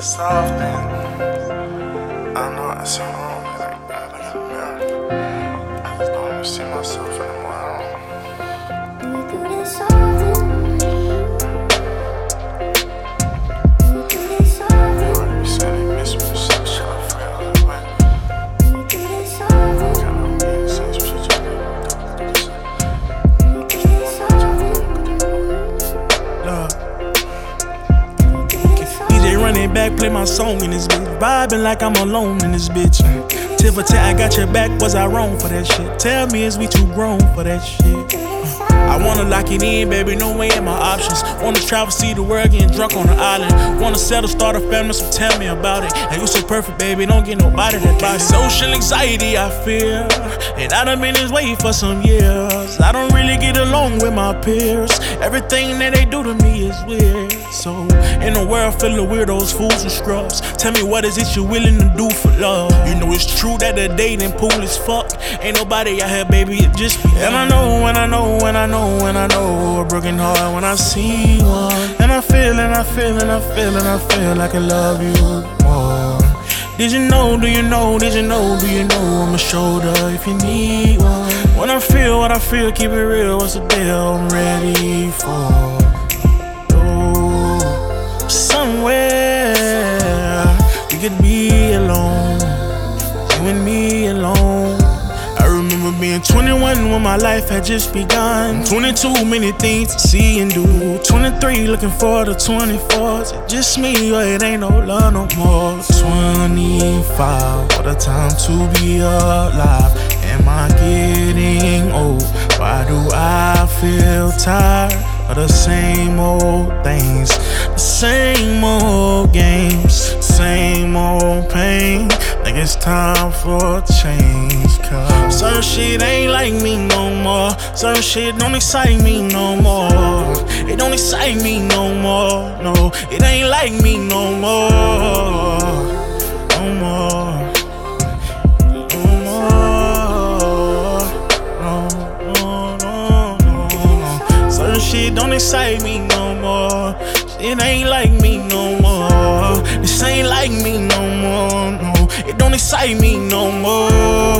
soft and I know I sound wrong, like I look in the mirror. I just don't even see myself anymore. Everybody say they miss me, so shit, I forgot how it went. Kinda weird, say some shit you never DJ running back, play my song in this bitch. Vibing like I'm alone in this bitch. Tit for tat, I got your back. Was I wrong for that shit? Tell me, is we too grown for that shit? I wanna lock it in, baby, no way in my options. Wanna travel, see the world, getting drunk on the island. Wanna settle, start a family, so tell me about it. And you so perfect, baby, don't get nobody that body. Social anxiety, I feel, and I done been this way for some years. I don't really get along with my peers. Everything that they do to me is weird. So, in a world full of weirdos, fools and scrubs, tell me what is it you're willing to do for love? You know it's true that the dating pool is fucked. Ain't nobody out here, baby, it just be. And I know, and I know, and I know, and I know a broken heart when I see one. And I feel, and I feel, and I feel, and I feel like I love you more. Did you know, do you know, did you know, do you know I'm a shoulder if you need one? When I feel what I feel, keep it real, what's the deal I'm ready for? Oh, somewhere we could be alone, you and me alone. I remember being 21 when my life had just begun. 22, many things to see and do. 23, looking forward to 24. Is it just me or it ain't no love no more? 25, what a time to be alive. Am I getting old? Why do I feel tired of the same old things? The same old games, same old pain. Think it's time for a change, cause some shit ain't like me no more. Some shit don't excite me no more. It don't excite me no more. No, it ain't like me no more. No more. No more. No, no, no, no. Some shit don't excite me no more. It ain't like me no more. This ain't like me no more. No, it don't excite me no more.